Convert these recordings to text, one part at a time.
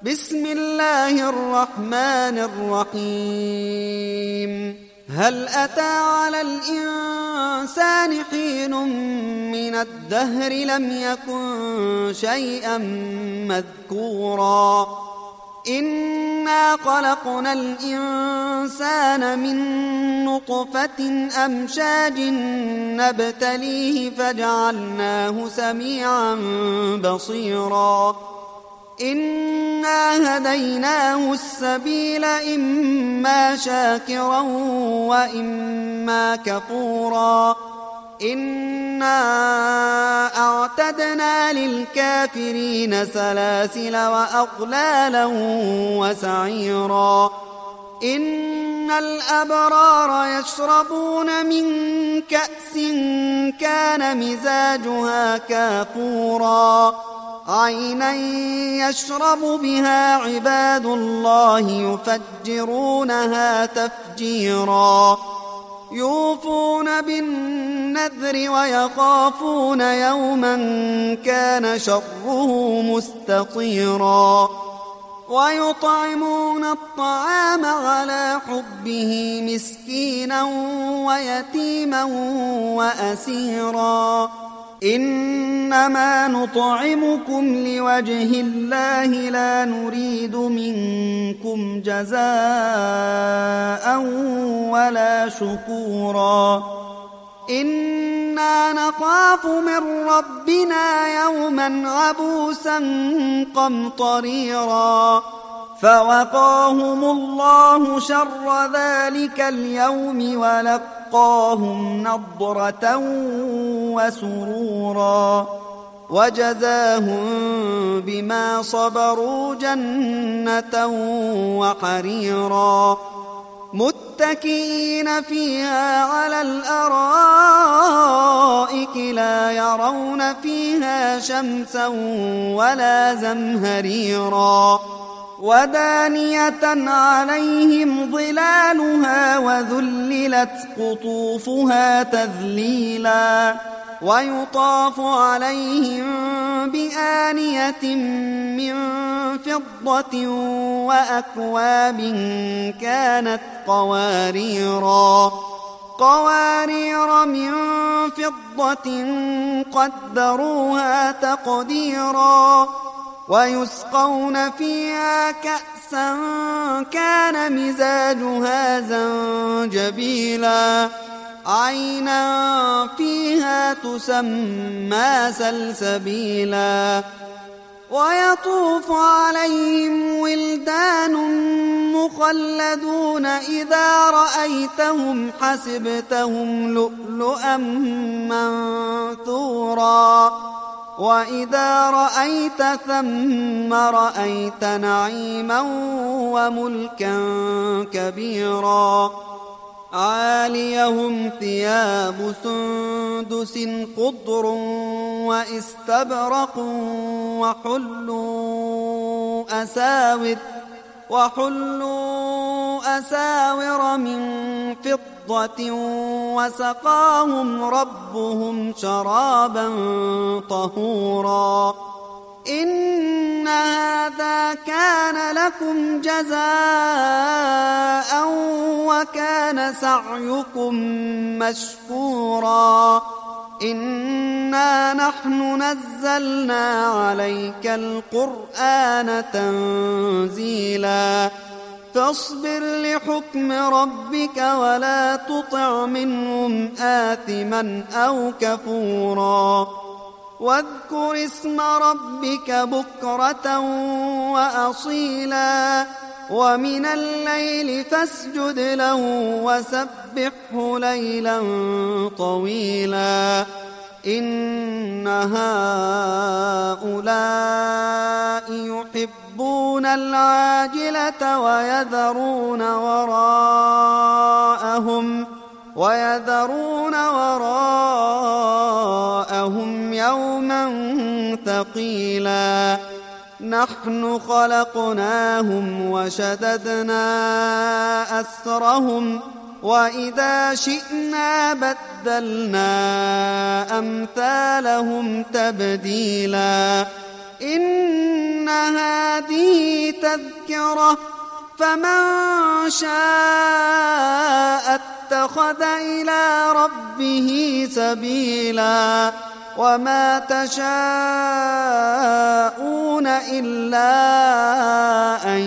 بسم الله الرحمن الرحيم. هل أتى على الإنسان حين من الدهر لم يكن شيئا مذكورا إنا خلقنا الإنسان من نطفة أمشاج نبتليه فجعلناه سميعا بصيرا إنا هديناه السبيل إما شاكرا وإما كفورا إنا أعتدنا للكافرين سلاسل وأغلالا وسعيرا إن الأبرار يشربون من كأس كان مزاجها كافورا عينا يشرب بها عباد الله يفجرونها تفجيرا يوفون بالنذر ويخافون يوما كان شره مستطيرا ويطعمون الطعام على حبه مسكينا ويتيما وأسيرا إنما نطعمكم لوجه الله لا نريد منكم جزاء ولا شكورا إنا نخاف من ربنا يوما عبوسا قمطريرا فوقاهم الله شر ذلك اليوم ولقاهم نضرة وسرورا وجزاهم بما صبروا جنة وحريرا متكئين فيها على الأرائك لا يرون فيها شمسا ولا زمهريرا ودانية عليهم ظلالها وذللت قطوفها تذليلا ويطاف عليهم بآنية من فضة وأكواب كانت قوارير من فضة قدروها تقديرا ويسقون فيها كأسا كان مزاجها زنجبيلا عينا فيها تسمى سلسبيلا ويطوف عليهم ولدان مخلدون إذا رأيتهم حسبتهم لؤلؤا منثورا وإذا رأيت ثم رأيت نعيما وملكا كبيرا عاليهم ثياب سندس خضر واستبرق وحلوا أساور من فضة وسقاهم ربهم شرابا طهورا إن هذا كان لكم جزاء وكان سعيكم مشكورا إنا نحن نزلنا عليك القرآن تنزيلا فاصبر لحكم ربك ولا تطع منهم آثما أو كفورا واذكر اسم ربك بكرة وأصيلا ومن الليل فاسجد له وسبحه ليلا طويلا إن هؤلاء يحبون العاجلة ويذرون وراءهم يوما ثقيلا نحن خلقناهم وشددنا أسرهم وإذا شئنا بدلنا أمثالهم تبديلا إن هذه تذكرة فمن شاء اتخذ إلى ربه سبيلا وما تشاءون إلا أن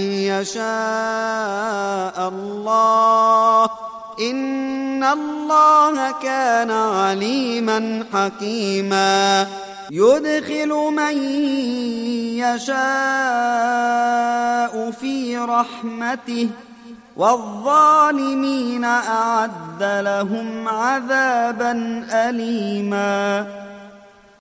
يشاء الله إن الله كان عليما حكيما يدخل من يشاء في رحمته والظالمين أعد لهم عذابا أليما